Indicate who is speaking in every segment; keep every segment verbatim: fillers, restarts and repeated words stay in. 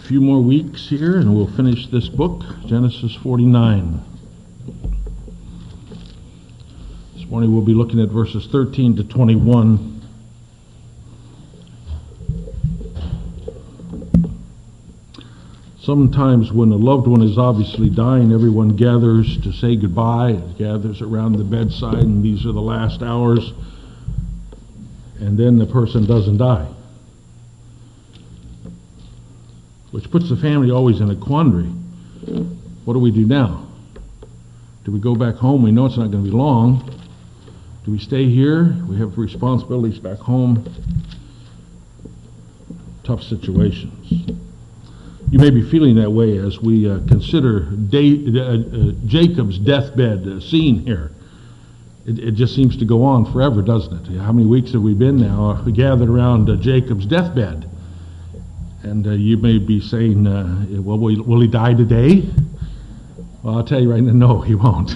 Speaker 1: few more weeks here and we'll finish this book, Genesis forty-nine. This morning we'll be looking at verses thirteen to twenty-one. Sometimes when a loved one is obviously dying, everyone gathers to say goodbye, and gathers around the bedside, and these are the last hours, and then the person doesn't die, which puts the family always in a quandary. What do we do now? Do we go back home? We know it's not going to be long. Do we stay here? We have responsibilities back home. Tough situations. You may be feeling that way as we uh, consider day, uh, uh, Jacob's deathbed uh, scene here. It, it just seems to go on forever, doesn't it? How many weeks have we been now uh, gathered around uh, Jacob's deathbed? And uh, you may be saying, uh, well, will, will he die today? Well, I'll tell you right now, no, he won't.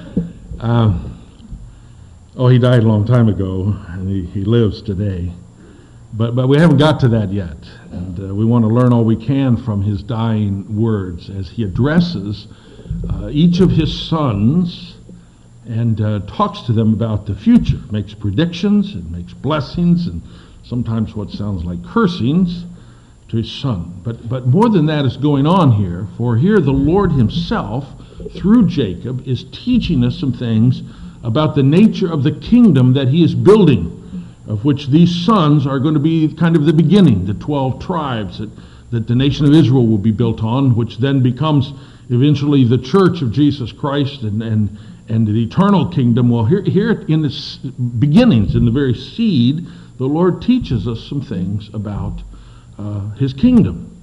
Speaker 1: um, oh, he died a long time ago, and he, he lives today. But but we haven't got to that yet, and uh, we want to learn all we can from his dying words as he addresses uh, each of his sons and uh, talks to them about the future, makes predictions, and makes blessings, and sometimes what sounds like cursings to his son. But, but more than that is going on here, for here the Lord himself, through Jacob, is teaching us some things about the nature of the kingdom that he is building, of which these sons are going to be kind of the beginning, the twelve tribes that, that the nation of Israel will be built on, which then becomes eventually the church of Jesus Christ and, and, and the eternal kingdom. Well, here, here in the beginnings, in the very seed, the Lord teaches us some things about uh, his kingdom.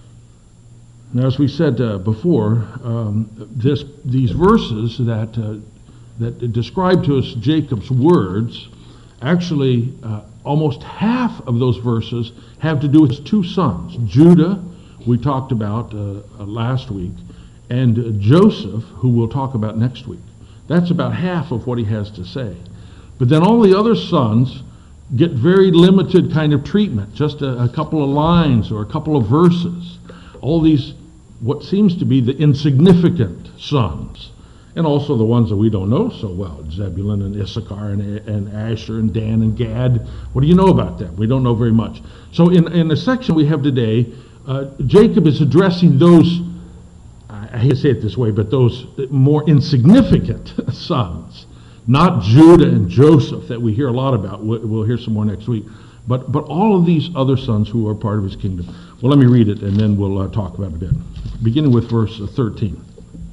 Speaker 1: Now, as we said uh, before, um, this, these verses that, uh, that describe to us Jacob's words, actually, uh, almost half of those verses have to do with his two sons. Judah, we talked about uh, uh, last week, and uh, Joseph, who we'll talk about next week. That's about half of what he has to say. But then all the other sons get very limited kind of treatment, just a, a couple of lines or a couple of verses. All these, what seems to be the insignificant sons. And also the ones that we don't know so well, Zebulun and Issachar and, and Asher and Dan and Gad. What do you know about them? We don't know very much. So in, in the section we have today, uh, Jacob is addressing those, I hate to say it this way, but those more insignificant sons. Not Judah and Joseph that we hear a lot about. We'll hear some more next week. But, but all of these other sons who are part of his kingdom. Well, let me read it and then we'll uh, talk about it a bit. Beginning with verse thirteen.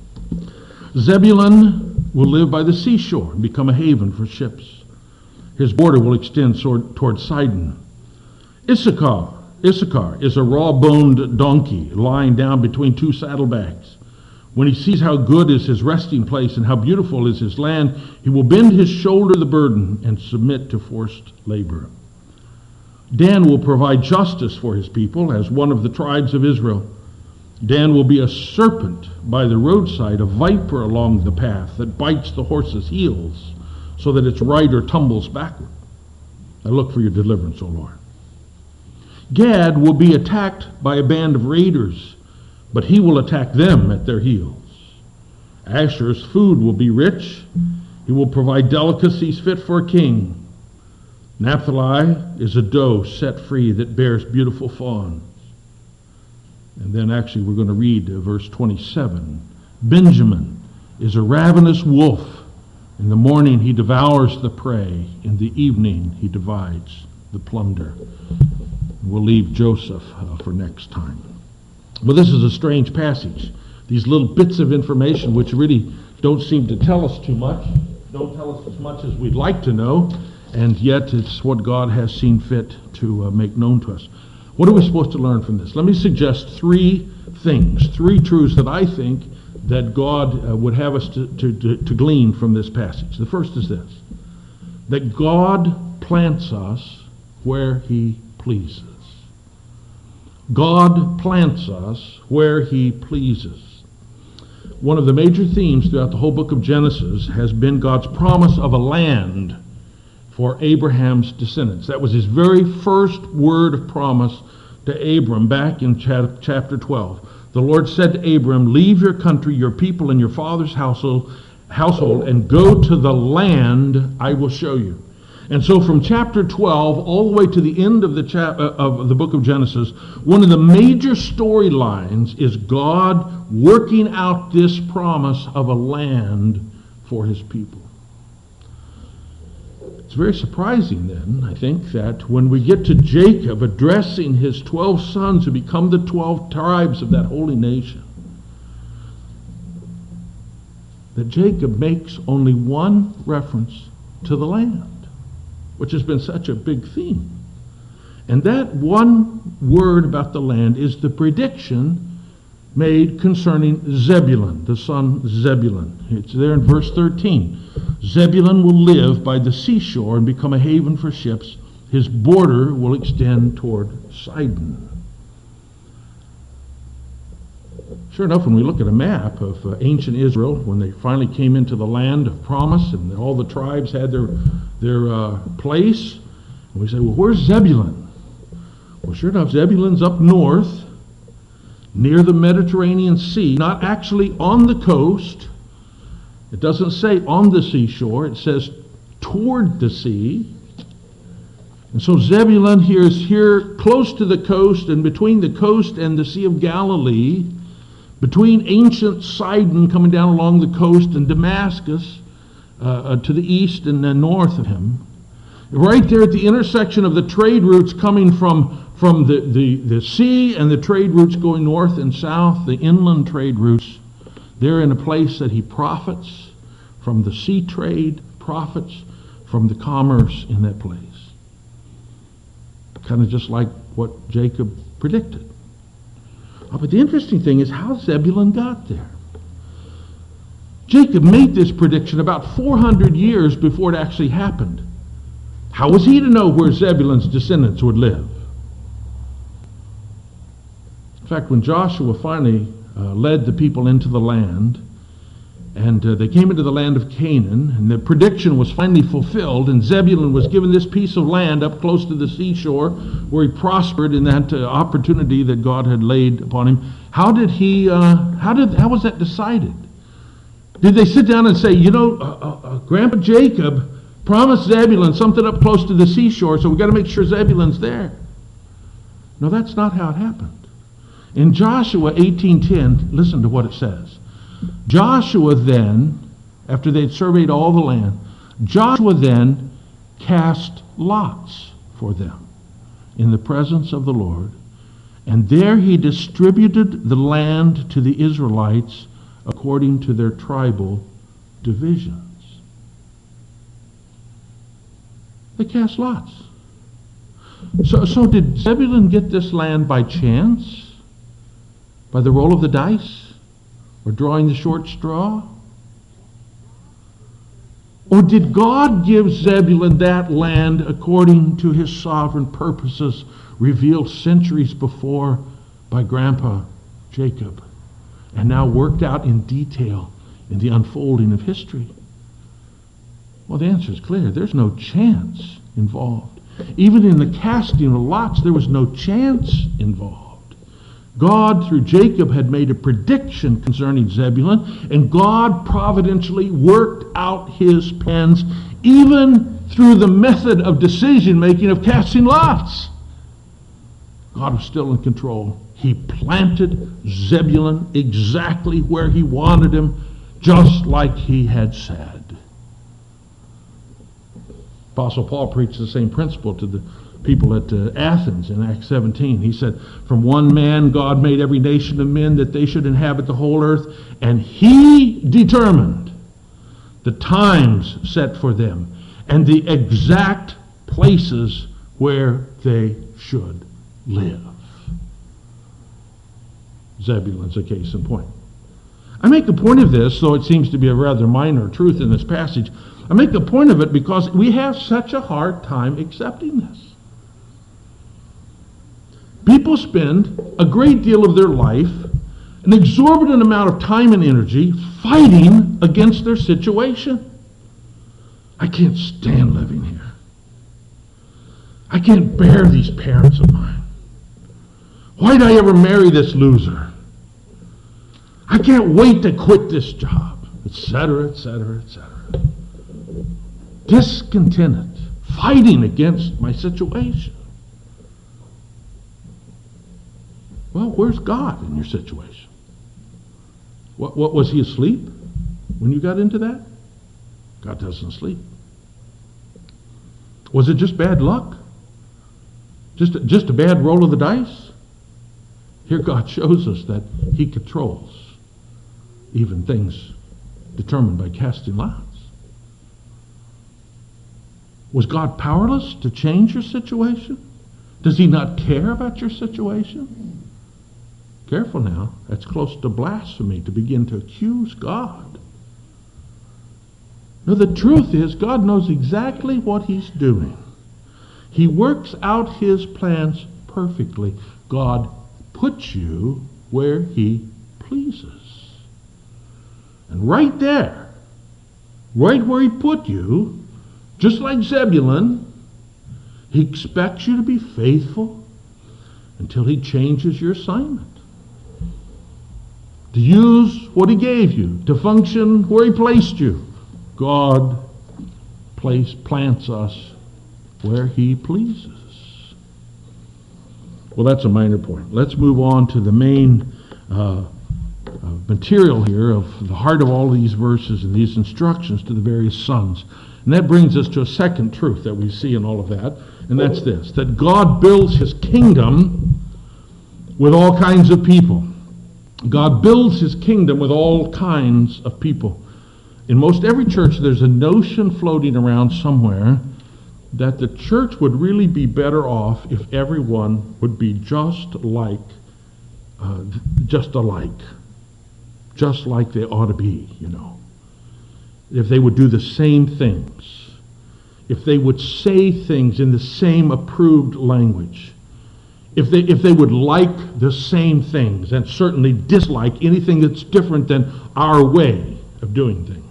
Speaker 1: Zebulun will live by the seashore and become a haven for ships. His border will extend toward, toward Sidon. Issachar, Issachar is a raw-boned donkey lying down between two saddlebags. When he sees how good is his resting place and how beautiful is his land, he will bend his shoulder to the burden and submit to forced labor. Dan will provide justice for his people as one of the tribes of Israel. Dan will be a serpent by the roadside, a viper along the path that bites the horse's heels so that its rider tumbles backward. I look for your deliverance, O Lord. Gad will be attacked by a band of raiders, but he will attack them at their heels. Asher's food will be rich. He will provide delicacies fit for a king. Naphtali is a doe set free that bears beautiful fawns. And then actually we're going to read uh, verse twenty-seven. Benjamin is a ravenous wolf. In the morning he devours the prey. In the evening he divides the plunder. We'll leave Joseph uh, for next time. Well, this is a strange passage. These little bits of information which really don't seem to tell us too much, don't tell us as much as we'd like to know, and yet it's what God has seen fit to uh, make known to us. What are we supposed to learn from this? Let me suggest three things, three truths that I think that God uh, would have us to, to, to, to glean from this passage. The first is this, that God plants us where he pleases. God plants us where he pleases. One of the major themes throughout the whole book of Genesis has been God's promise of a land for Abraham's descendants. That was his very first word of promise to Abram back in chapter twelve. The Lord said to Abram, leave your country, your people, and your father's household, household, and go to the land I will show you. And so from chapter twelve all the way to the end of the, chap- of the book of Genesis, one of the major storylines is God working out this promise of a land for his people. It's very surprising then, I think, that when we get to Jacob addressing his twelve sons who become the twelve tribes of that holy nation, that Jacob makes only one reference to the land, which has been such a big theme. And that one word about the land is the prediction made concerning Zebulun, the son Zebulun. It's there in verse thirteen. Zebulun will live by the seashore and become a haven for ships. His border will extend toward Sidon. Sure enough, when we look at a map of uh, ancient Israel, when they finally came into the land of promise and all the tribes had their, their uh, place, and we say, well, where's Zebulun? Well, sure enough, Zebulun's up north, near the Mediterranean Sea, not actually on the coast. It doesn't say on the seashore, it says toward the sea. And so Zebulun here is here close to the coast, and between the coast and the Sea of Galilee, between ancient Sidon coming down along the coast and Damascus uh, uh, to the east and uh, north of him. Right there at the intersection of the trade routes coming from, from the, the, the sea and the trade routes going north and south, the inland trade routes, they're in a place that he profits from the sea trade, profits from the commerce in that place. Kind of just like what Jacob predicted. Oh, but the interesting thing is how Zebulun got there. Jacob made this prediction about four hundred years before it actually happened. How was he to know where Zebulun's descendants would live? In fact, when Joshua finally uh, led the people into the land, and uh, they came into the land of Canaan, and the prediction was finally fulfilled, and Zebulun was given this piece of land up close to the seashore where he prospered in that uh, opportunity that God had laid upon him. How did he, uh, how did, how was that decided? Did they sit down and say, you know, uh, uh, uh, Grandpa Jacob promised Zebulun something up close to the seashore, so we've got to make sure Zebulun's there? No, that's not how it happened. In Joshua eighteen ten, listen to what it says. Joshua then, after they'd surveyed all the land, Joshua then cast lots for them in the presence of the Lord, and there he distributed the land to the Israelites according to their tribal divisions. They cast lots. So, so did Zebulun get this land by chance? By the roll of the dice? Or drawing the short straw? Or did God give Zebulun that land according to his sovereign purposes revealed centuries before by Grandpa Jacob and now worked out in detail in the unfolding of history? Well, the answer is clear. There's no chance involved. Even in the casting of lots, there was no chance involved. God, through Jacob, had made a prediction concerning Zebulun, and God providentially worked out his plans even through the method of decision-making of casting lots. God was still in control. He planted Zebulun exactly where he wanted him, just like he had said. Apostle Paul preached the same principle to the people at uh, Athens in Acts seventeen. He said, from one man God made every nation of men that they should inhabit the whole earth, and he determined the times set for them and the exact places where they should live. Zebulun's a case in point. I make a point of this, though it seems to be a rather minor truth in this passage. I make a point of it because we have such a hard time accepting this. People spend a great deal of their life, an exorbitant amount of time and energy, fighting against their situation. I can't stand living here. I can't bear these parents of mine. Why'd I ever marry this loser? I can't wait to quit this job, et cetera, et cetera, et cetera. Discontented, fighting against my situation. Well, where's God in your situation? What, what was he asleep when you got into that? God doesn't sleep. Was it just bad luck? Just, just a bad roll of the dice? Here God shows us that he controls even things determined by casting lots. Was God powerless to change your situation? Does he not care about your situation? Careful now. That's close to blasphemy to begin to accuse God. No, the truth is God knows exactly what he's doing. He works out his plans perfectly. God puts you where he pleases. And right there, right where he put you, just like Zebulun, he expects you to be faithful until he changes your assignment. To use what he gave you, to function where he placed you. God place, plants us where he pleases. Well, that's a minor point. Let's move on to the main uh, uh, material here of the heart of all these verses and these instructions to the various sons. And that brings us to a second truth that we see in all of that, and that's this, that God builds his kingdom with all kinds of people. God builds his kingdom with all kinds of people. In most every church, there's a notion floating around somewhere that the church would really be better off if everyone would be just like, uh, just alike, just like they ought to be, you know. If they would do the same things, if they would say things in the same approved language, if they if they would like the same things and certainly dislike anything that's different than our way of doing things.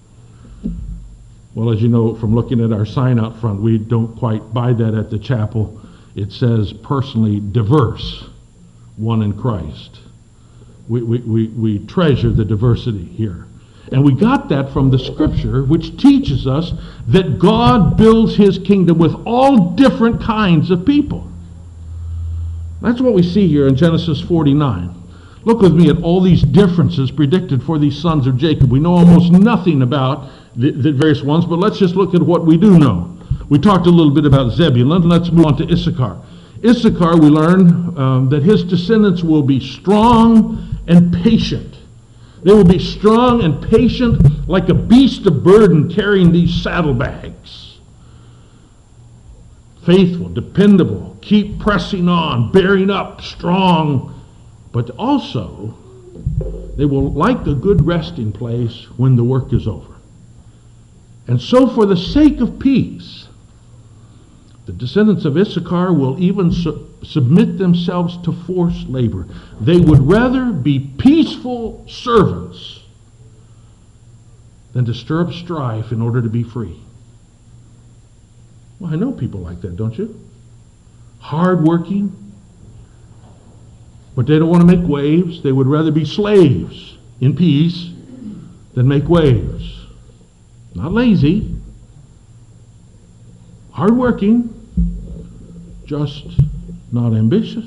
Speaker 1: Well, as you know from looking at our sign out front, we don't quite buy that at the chapel. It says personally diverse, one in Christ. We, we, we, we treasure the diversity here. And we got that from the scripture, which teaches us that God builds his kingdom with all different kinds of people. That's what we see here in Genesis forty-nine. Look with me at all these differences predicted for these sons of Jacob. We know almost nothing about the, the various ones, but let's just look at what we do know. We talked a little bit about Zebulun. Let's move on to Issachar. Issachar, we learn um, that his descendants will be strong and patient. They will be strong and patient like a beast of burden carrying these saddlebags. Faithful, dependable, keep pressing on, bearing up, strong, but also they will like a good resting place when the work is over. And so for the sake of peace, the descendants of Issachar will even su- submit themselves to forced labor. They would rather be peaceful servants than to stir up strife in order to be free. Well, I know people like that, don't you? Hard-working, but they don't want to make waves. They would rather be slaves in peace than make waves. Not lazy, hard-working, just not ambitious,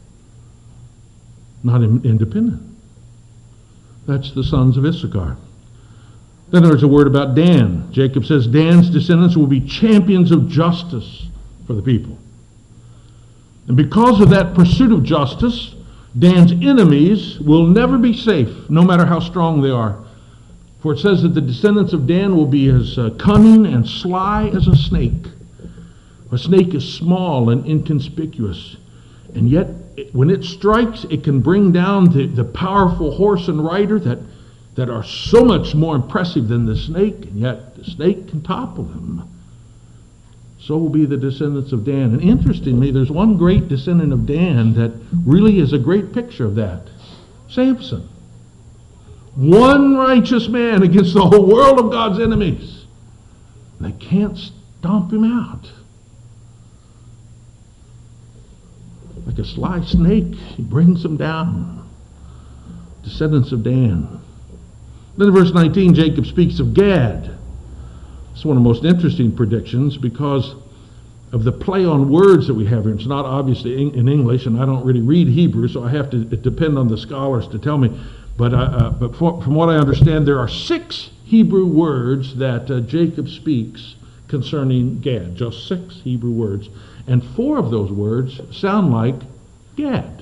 Speaker 1: not in- independent. That's the sons of Issachar. Then there's a word about Dan. Jacob says Dan's descendants will be champions of justice for the people. And because of that pursuit of justice, Dan's enemies will never be safe, no matter how strong they are. For it says that the descendants of Dan will be as uh, cunning and sly as a snake. A snake is small and inconspicuous, and yet it, when it strikes, it can bring down the, the powerful horse and rider that, that are so much more impressive than the snake, and yet the snake can topple them. So will be the descendants of Dan. And interestingly, there's one great descendant of Dan that really is a great picture of that. Samson. One righteous man against the whole world of God's enemies. They can't stomp him out. Like a sly snake, he brings them down. Descendants of Dan. Then in verse nineteen, Jacob speaks of Gad. It's one of the most interesting predictions because of the play on words that we have here. It's not obviously in English, and I don't really read Hebrew, so I have to depend on the scholars to tell me. But, uh, uh, but for, from what I understand, there are six Hebrew words that uh, Jacob speaks concerning Gad. Just six Hebrew words. And four of those words sound like Gad.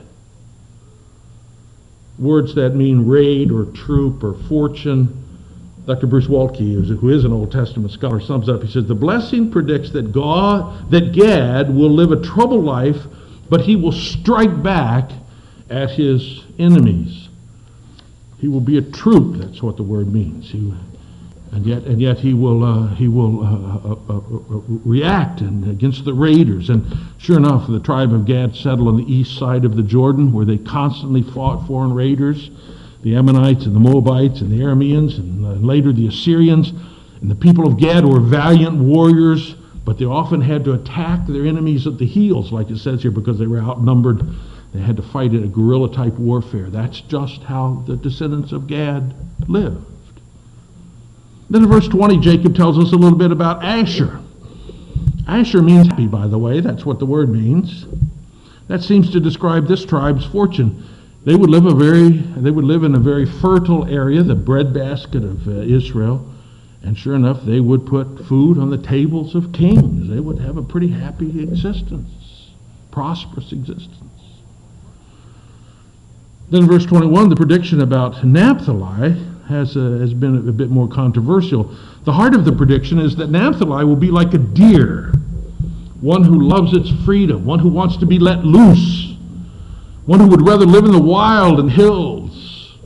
Speaker 1: Words that mean raid or troop or fortune. Doctor Bruce Waltke, who is an Old Testament scholar, sums up. He says, the blessing predicts that God, that Gad will live a troubled life, but he will strike back at his enemies. He will be a troop. That's what the word means. He, and yet, and yet he will uh, he will uh, uh, uh, react and against the raiders. And sure enough, the tribe of Gad settled on the east side of the Jordan, where they constantly fought foreign raiders. The Ammonites and the Moabites and the Arameans and uh, later the Assyrians. And the people of Gad were valiant warriors, but they often had to attack their enemies at the heels, like it says here, because they were outnumbered. They had to fight in a guerrilla-type warfare. That's just how the descendants of Gad lived. Then in verse twenty, Jacob tells us a little bit about Asher. Asher means happy, by the way. That's what the word means. That seems to describe this tribe's fortune. They would live a very, they would live in a very fertile area, the breadbasket of uh, Israel, and sure enough, they would put food on the tables of kings. They would have a pretty happy existence, prosperous existence. Then in verse twenty-one, the prediction about Naphtali has uh, has been a, a bit more controversial. The heart of the prediction is that Naphtali will be like a deer, one who loves its freedom, one who wants to be let loose. One who would rather live in the wild and hills.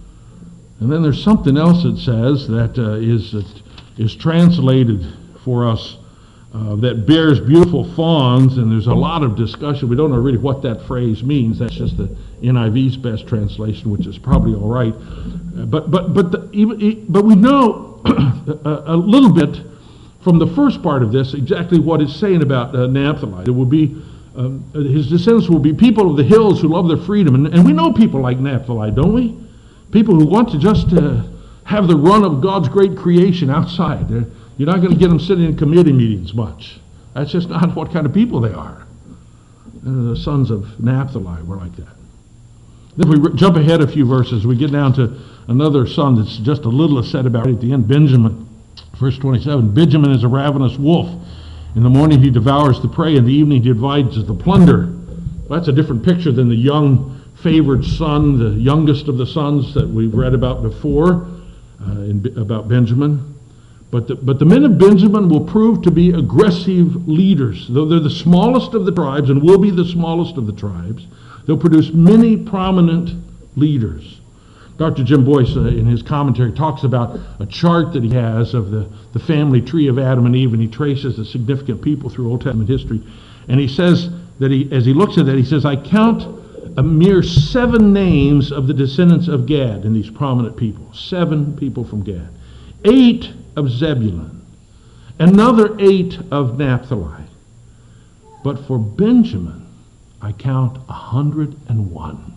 Speaker 1: And then there's something else it says that uh, is, uh, is translated for us uh, that bears beautiful fawns, and there's a lot of discussion. We don't know really what that phrase means. That's just the N I V's best translation, which is probably all right. Uh, but but but the, even, but we know a, a little bit from the first part of this exactly what it's saying about uh, Naphtali. It will be Um, his descendants will be people of the hills who love their freedom. And, and we know people like Naphtali, don't we? People who want to just uh, have the run of God's great creation outside. They're, you're not going to get them sitting in committee meetings much. That's just not what kind of people they are. Uh, the sons of Naphtali were like that. Then we re- jump ahead a few verses. We get down to another son that's just a little said about at the end, Benjamin. Verse twenty-seven, Benjamin is a ravenous wolf. In the morning he devours the prey, in the evening he divides the plunder. Well, that's a different picture than the young favored son, the youngest of the sons that we've read about before, uh, in, about Benjamin. But the, but the men of Benjamin will prove to be aggressive leaders. Though they're the smallest of the tribes and will be the smallest of the tribes, they'll produce many prominent leaders. Doctor Jim Boyce, uh, in his commentary, talks about a chart that he has of the, the family tree of Adam and Eve, and he traces the significant people through Old Testament history. And he says that he, as he looks at that, he says, I count a mere seven names of the descendants of Gad in these prominent people. Seven people from Gad. Eight of Zebulun. Another eight of Naphtali. But for Benjamin, I count a hundred and one.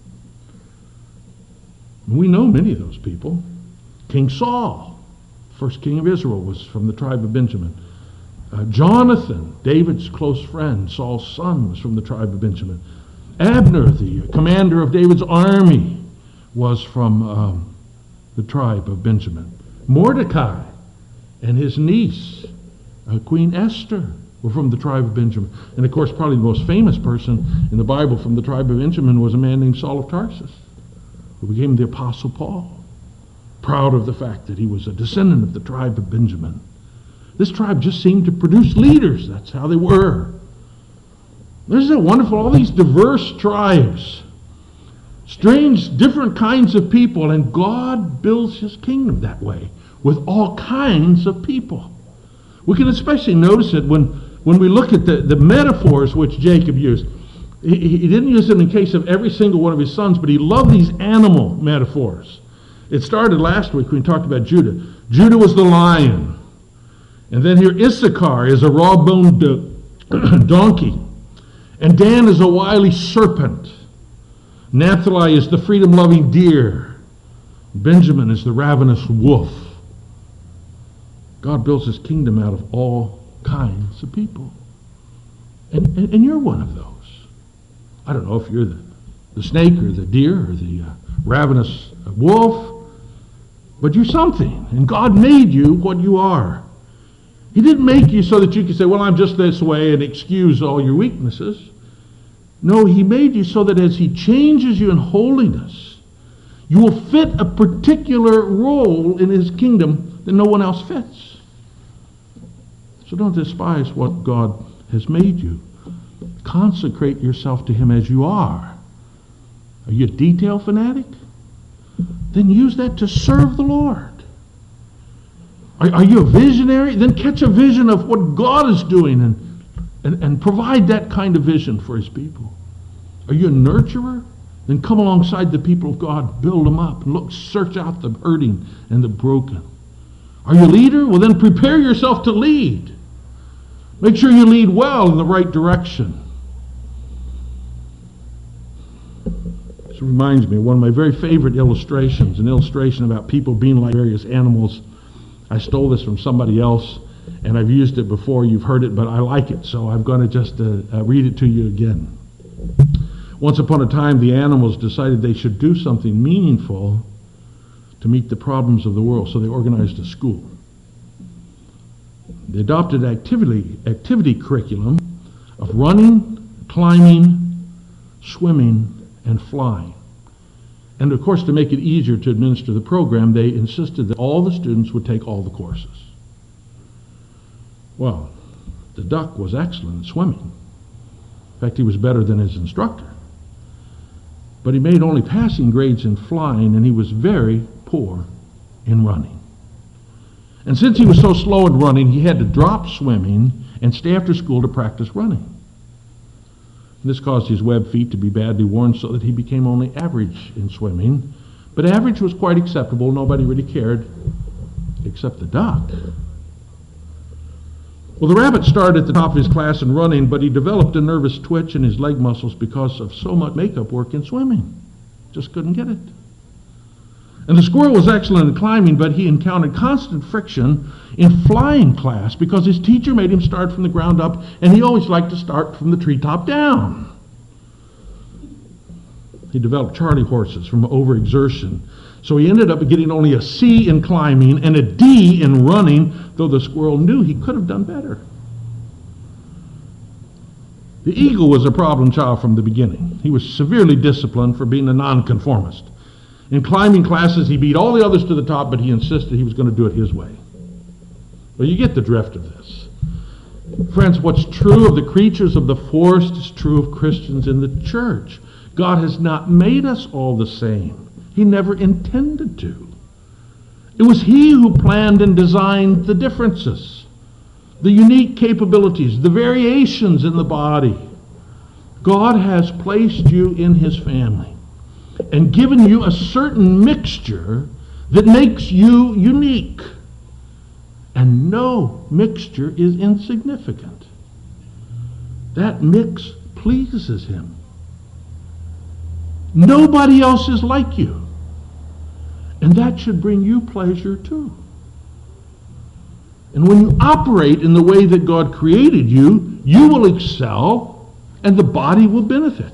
Speaker 1: We know many of those people. King Saul, first king of Israel, was from the tribe of Benjamin. Uh, Jonathan, David's close friend, Saul's son, was from the tribe of Benjamin. Abner, the commander of David's army, was from um, the tribe of Benjamin. Mordecai and his niece, uh, Queen Esther, were from the tribe of Benjamin. And of course, probably the most famous person in the Bible from the tribe of Benjamin was a man named Saul of Tarsus, who became the Apostle Paul, proud of the fact that he was a descendant of the tribe of Benjamin. This tribe just seemed to produce leaders. That's how they were. Isn't it wonderful? All these diverse tribes, strange, different kinds of people, and God builds his kingdom that way, with all kinds of people. We can especially notice it when, when we look at the, the metaphors which Jacob used. He, he didn't use it in case of every single one of his sons, but he loved these animal metaphors. It started last week when we talked about Judah. Judah was the lion. And then here Issachar is a raw-boned do- donkey. And Dan is a wily serpent. Naphtali is the freedom-loving deer. Benjamin is the ravenous wolf. God builds his kingdom out of all kinds of people. And, and, and you're one of those. I don't know if you're the, the snake or the deer or the uh, ravenous wolf, but you're something. And God made you what you are. He didn't make you so that you could say, well, I'm just this way, and excuse all your weaknesses. No, he made you so that as he changes you in holiness, you will fit a particular role in his kingdom that no one else fits. So don't despise what God has made you. Consecrate yourself to him as you are. Are you a detail fanatic? Then use that to serve the Lord. Are, are you a visionary? Then catch a vision of what God is doing and, and, and provide that kind of vision for his people. Are you a nurturer? Then come alongside the people of God, build them up, and look, search out the hurting and the broken. Are you a leader? Well, then prepare yourself to lead. Make sure you lead well in the right direction. This reminds me of one of my very favorite illustrations, an illustration about people being like various animals. I stole this from somebody else, and I've used it before. You've heard it, but I like it, so I'm going to just uh, uh, read it to you again. Once upon a time, the animals decided they should do something meaningful to meet the problems of the world, so they organized a school. They adopted an activity, activity curriculum of running, climbing, swimming, and flying. And of course, to make it easier to administer the program, they insisted that all the students would take all the courses. Well, the duck was excellent at swimming. In fact, he was better than his instructor. But he made only passing grades in flying, and he was very poor in running. And since he was so slow in running, he had to drop swimming and stay after school to practice running. This caused his web feet to be badly worn so that he became only average in swimming. But average was quite acceptable. Nobody really cared except the duck. Well, the rabbit started at the top of his class in running, but he developed a nervous twitch in his leg muscles because of so much makeup work in swimming. Just couldn't get it. And the squirrel was excellent in climbing, but he encountered constant friction in flying class because his teacher made him start from the ground up, and he always liked to start from the treetop down. He developed charley horses from overexertion. So he ended up getting only a C in climbing and a D in running, though the squirrel knew he could have done better. The eagle was a problem child from the beginning. He was severely disciplined for being a nonconformist. In climbing classes, he beat all the others to the top, but he insisted he was going to do it his way. Well, you get the drift of this. Friends, what's true of the creatures of the forest is true of Christians in the church. God has not made us all the same. He never intended to. It was he who planned and designed the differences, the unique capabilities, the variations in the body. God has placed you in his family and given you a certain mixture that makes you unique. And no mixture is insignificant. That mix pleases him. Nobody else is like you. And that should bring you pleasure too. And when you operate in the way that God created you, you will excel and the body will benefit.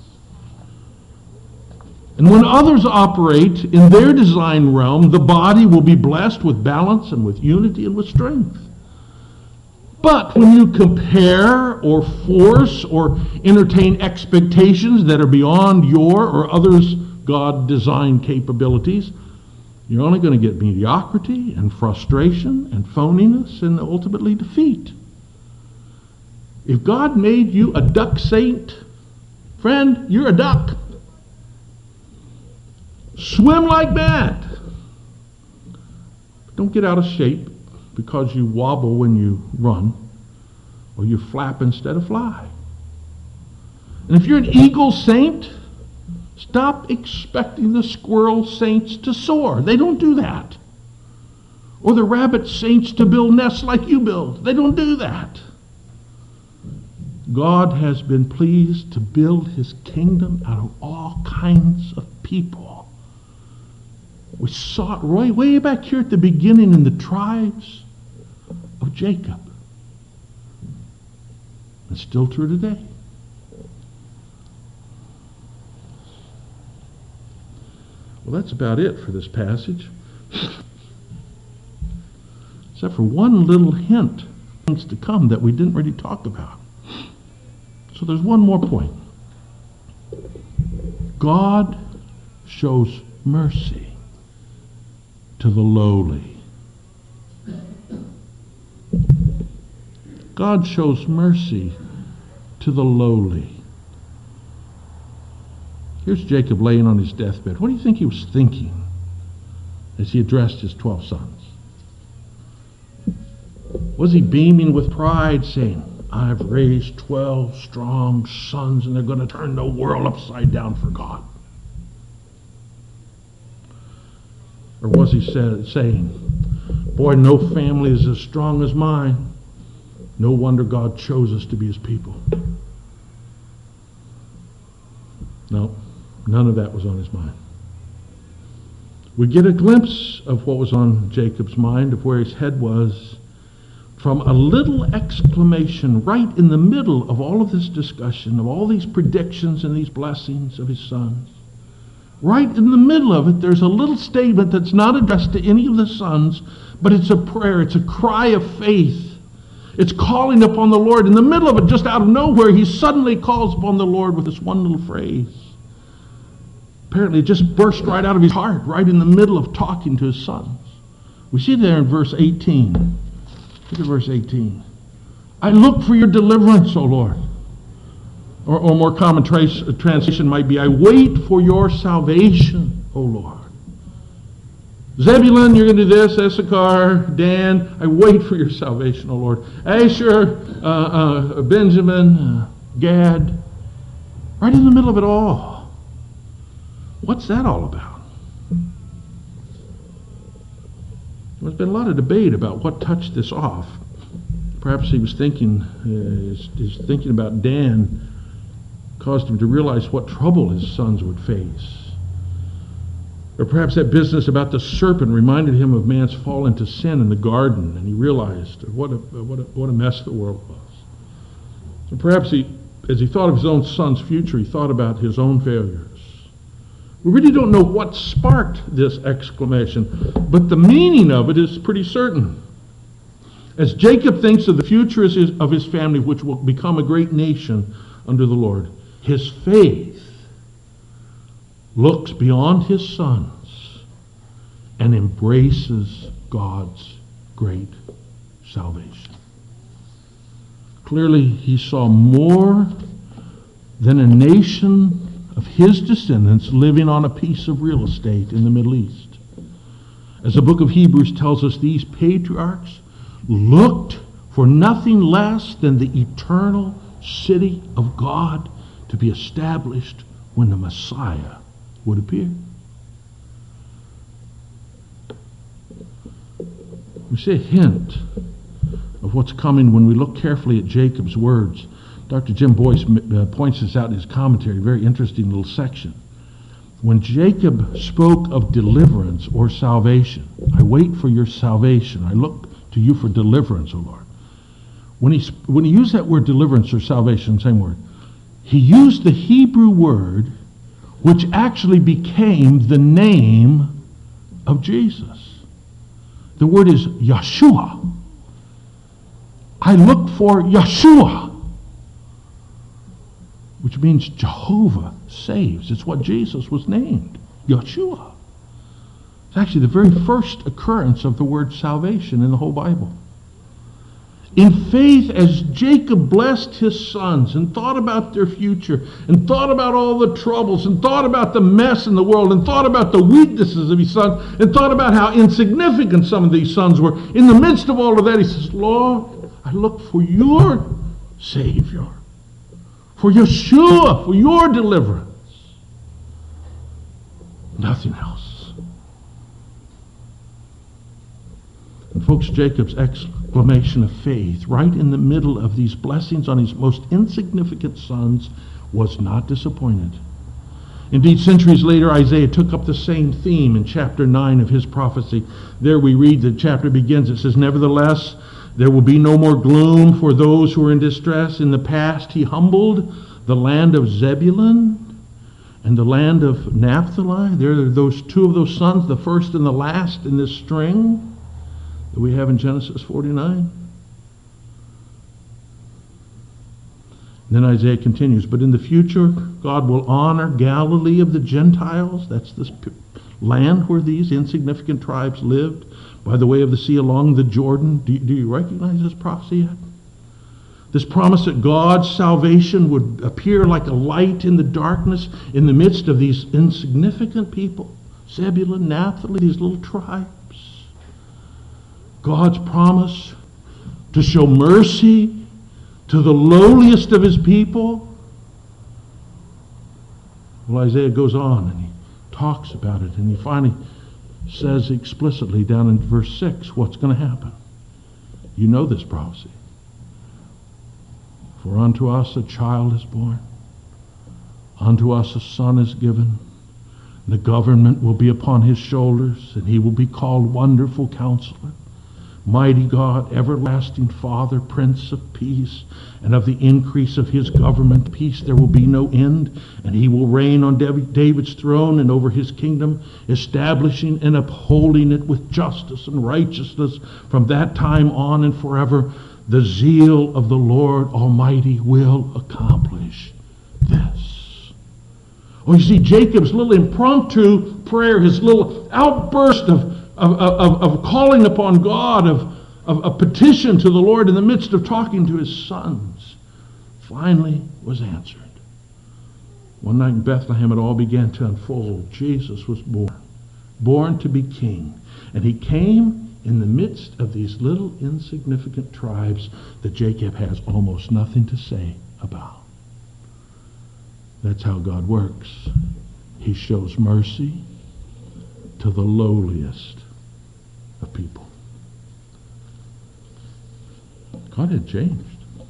Speaker 1: And when others operate in their design realm, the body will be blessed with balance and with unity and with strength. But when you compare or force or entertain expectations that are beyond your or others' God-designed capabilities, you're only going to get mediocrity and frustration and phoniness and ultimately defeat. If God made you a duck saint, friend, you're a duck. Swim like mad. Don't get out of shape because you wobble when you run or you flap instead of fly. And if you're an eagle saint, stop expecting the squirrel saints to soar. They don't do that. Or the rabbit saints to build nests like you build. They don't do that. God has been pleased to build his kingdom out of all kinds of people. We saw it way, way back here at the beginning in the tribes of Jacob. It's still true today. Well, that's about it for this passage. Except for one little hint things to come that we didn't really talk about. So there's one more point. God shows mercy to the lowly. God shows mercy to the lowly. Here's Jacob laying on his deathbed. What do you think he was thinking as he addressed his twelve sons? Was he beaming with pride, saying, I've raised twelve strong sons and they're going to turn the world upside down for God? Or was he say, saying, boy, no family is as strong as mine. No wonder God chose us to be his people. No, none of that was on his mind. We get a glimpse of what was on Jacob's mind, of where his head was, from a little exclamation right in the middle of all of this discussion, of all these predictions and these blessings of his sons. Right in the middle of it, there's a little statement that's not addressed to any of the sons, but it's a prayer. It's a cry of faith. It's calling upon the Lord. In the middle of it, just out of nowhere, he suddenly calls upon the Lord with this one little phrase. Apparently it just burst right out of his heart, right in the middle of talking to his sons. We see there in verse eighteen. Look at verse eighteen. I look for your deliverance, O Lord. Or, or more common trace, translation might be, I wait for your salvation, O Lord. Zebulun, you're going to do this. Issachar, Dan, I wait for your salvation, O Lord. Asher, uh, uh, Benjamin, uh, Gad, right in the middle of it all. What's that all about? There's been a lot of debate about what touched this off. Perhaps he was thinking, uh, his, his thinking about Dan caused him to realize what trouble his sons would face. Or perhaps that business about the serpent reminded him of man's fall into sin in the garden, and he realized what a, what a, what a mess the world was. And perhaps he, as he thought of his own son's future, he thought about his own failures. We really don't know what sparked this exclamation, but the meaning of it is pretty certain. As Jacob thinks of the future of his family, which will become a great nation under the Lord, his faith looks beyond his sons and embraces God's great salvation. Clearly, he saw more than a nation of his descendants living on a piece of real estate in the Middle East. As the book of Hebrews tells us, these patriarchs looked for nothing less than the eternal city of God to be established when the Messiah would appear. We see a hint of what's coming when we look carefully at Jacob's words. Doctor Jim Boyce uh, points this out in his commentary, a very interesting little section. When Jacob spoke of deliverance or salvation, I wait for your salvation. I look to you for deliverance, O Lord. When he, when he used that word deliverance or salvation, same word, he used the Hebrew word which actually became the name of Jesus. The word is Yeshua. I look for Yeshua, which means Jehovah saves. It's what Jesus was named, Yeshua. It's actually the very first occurrence of the word salvation in the whole Bible. In faith, as Jacob blessed his sons and thought about their future and thought about all the troubles and thought about the mess in the world and thought about the weaknesses of his sons and thought about how insignificant some of these sons were, in the midst of all of that, he says, Lord, I look for your Savior, for Yeshua, for your deliverance. Nothing else. And folks, Jacob's excellent. proclamation of faith, right in the middle of these blessings on his most insignificant sons, was not disappointed. Indeed, centuries later, Isaiah took up the same theme in chapter nine of his prophecy. There we read, the chapter begins, it says, "Nevertheless, there will be no more gloom for those who are in distress. In the past, he humbled the land of Zebulun and the land of Naphtali." There are those two of those sons, the first and the last in this string that we have in Genesis forty-nine. Then Isaiah continues, "But in the future, God will honor Galilee of the Gentiles." That's this land where these insignificant tribes lived, by the way of the sea along the Jordan. Do you, do you recognize this prophecy yet? This promise that God's salvation would appear like a light in the darkness in the midst of these insignificant people. Zebulun, Naphtali, these little tribes. God's promise to show mercy to the lowliest of his people. Well, Isaiah goes on and he talks about it, and he finally says explicitly down in verse six what's going to happen. You know this prophecy. "For unto us a child is born, unto us a son is given, and the government will be upon his shoulders, and he will be called Wonderful Counselor, Mighty God, Everlasting Father, Prince of Peace, and of the increase of his government peace there will be no end, and he will reign on David's throne and over his kingdom, establishing and upholding it with justice and righteousness from that time on and forever. The zeal of the Lord Almighty will accomplish this." Oh, you see, Jacob's little impromptu prayer, his little outburst of Of, of, of calling upon God, of, of a petition to the Lord in the midst of talking to his sons, finally was answered. One night in Bethlehem, it all began to unfold. Jesus was born, born to be king. And he came in the midst of these little insignificant tribes that Jacob has almost nothing to say about. That's how God works. He shows mercy to the lowliest of people. God had changed.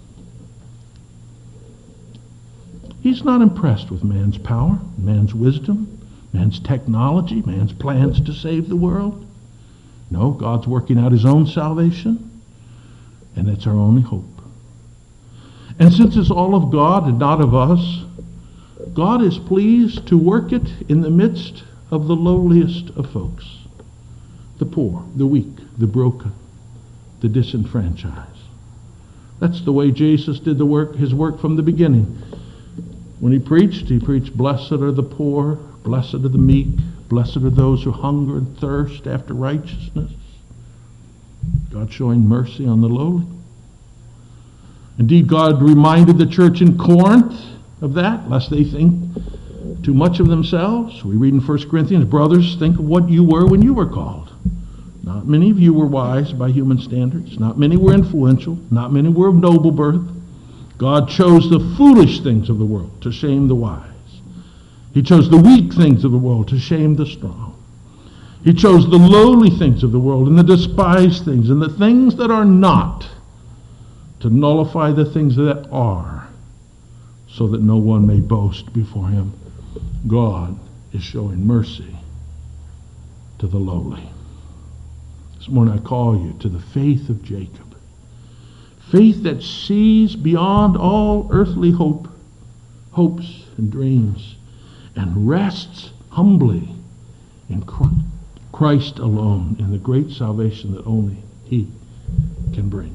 Speaker 1: He's not impressed with man's power, man's wisdom, man's technology, man's plans to save the world. No, God's working out his own salvation, and it's our only hope. And since it's all of God and not of us, God is pleased to work it in the midst of the lowliest of folks. The poor, the weak, the broken, the disenfranchised. That's the way Jesus did the work, his work from the beginning. When he preached, he preached, "Blessed are the poor, blessed are the meek, blessed are those who hunger and thirst after righteousness." God showing mercy on the lowly. Indeed, God reminded the church in Corinth of that, lest they think too much of themselves. We read in First Corinthians, "Brothers, think of what you were when you were called. Not many of you were wise by human standards. Not many were influential. Not many were of noble birth. God chose the foolish things of the world to shame the wise. He chose the weak things of the world to shame the strong. He chose the lowly things of the world and the despised things and the things that are not to nullify the things that are, so that no one may boast before him." God is showing mercy to the lowly. This morning I call you to the faith of Jacob. Faith that sees beyond all earthly hope, hopes and dreams, and rests humbly in Christ alone, in the great salvation that only he can bring.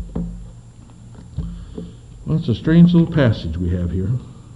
Speaker 1: Well, it's a strange little passage we have here.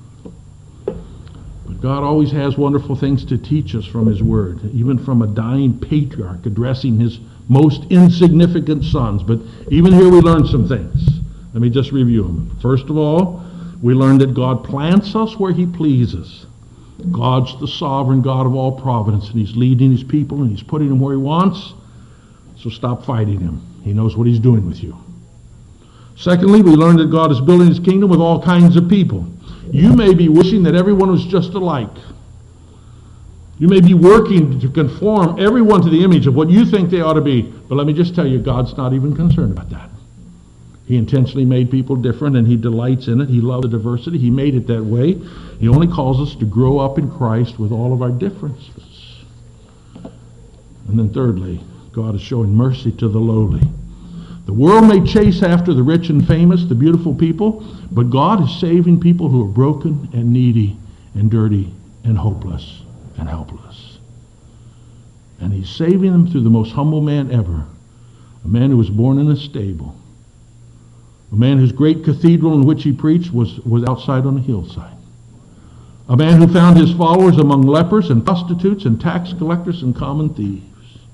Speaker 1: But God always has wonderful things to teach us from his word, even from a dying patriarch addressing his most insignificant sons. But even here we learn some things. Let me just review them. First of all, we learn that God plants us where he pleases. God's the sovereign God of all providence, and he's leading his people, and he's putting them where he wants. So stop fighting him. He knows what he's doing with you. Secondly, we learn that God is building his kingdom with all kinds of people. You may be wishing that everyone was just alike. You may be working to conform everyone to the image of what you think they ought to be. But let me just tell you, God's not even concerned about that. He intentionally made people different, and he delights in it. He loves the diversity. He made it that way. He only calls us to grow up in Christ with all of our differences. And then thirdly, God is showing mercy to the lowly. The world may chase after the rich and famous, the beautiful people, but God is saving people who are broken and needy and dirty and hopeless and helpless. And he's saving them through the most humble man ever, a man who was born in a stable, a man whose great cathedral in which he preached was, was outside on a hillside, a man who found his followers among lepers and prostitutes and tax collectors and common thieves,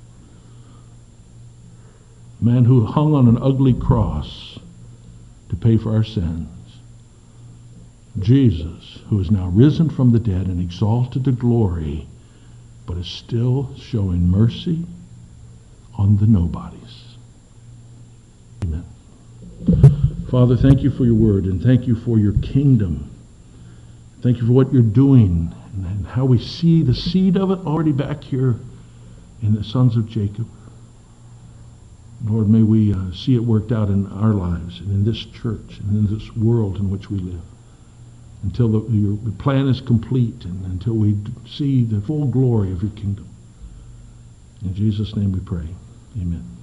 Speaker 1: a man who hung on an ugly cross to pay for our sins. Jesus, who is now risen from the dead and exalted to glory, but is still showing mercy on the nobodies. Amen. Father, thank you for your word, and thank you for your kingdom. Thank you for what you're doing, and how we see the seed of it already back here in the sons of Jacob. Lord, may we uh, see it worked out in our lives and in this church and in this world in which we live, until the, your, the plan is complete and until we see the full glory of your kingdom. In Jesus' name we pray. Amen.